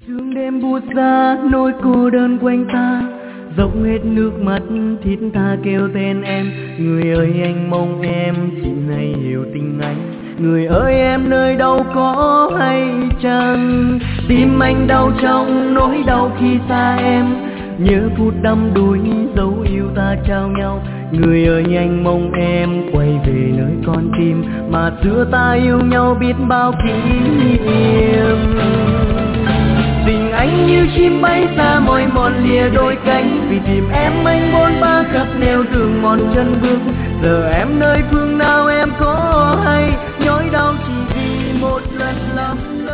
Sương đêm buốt ra nỗi cô đơn quanh ta, dốc hết nước mắt thiết tha kêu tên em. Người ơi anh mong em xin hãy hiểu tình anh. Người ơi em nơi đâu có hay chăng? Tim anh đau trong nỗi đau khi xa em, nhớ phút đắm đuối dấu yêu ta trao nhau. Người ơi anh mong em quay về nơi con tim mà xưa ta yêu nhau biết bao kỷ niệm. Tình anh như chim bay xa mỏi mòn lìa đôi cánh, vì tìm em anh bôn ba khắp nẻo đường mòn chân bước. Giờ em nơi phương nào em có hay, nhói đau chỉ vì một lần lắm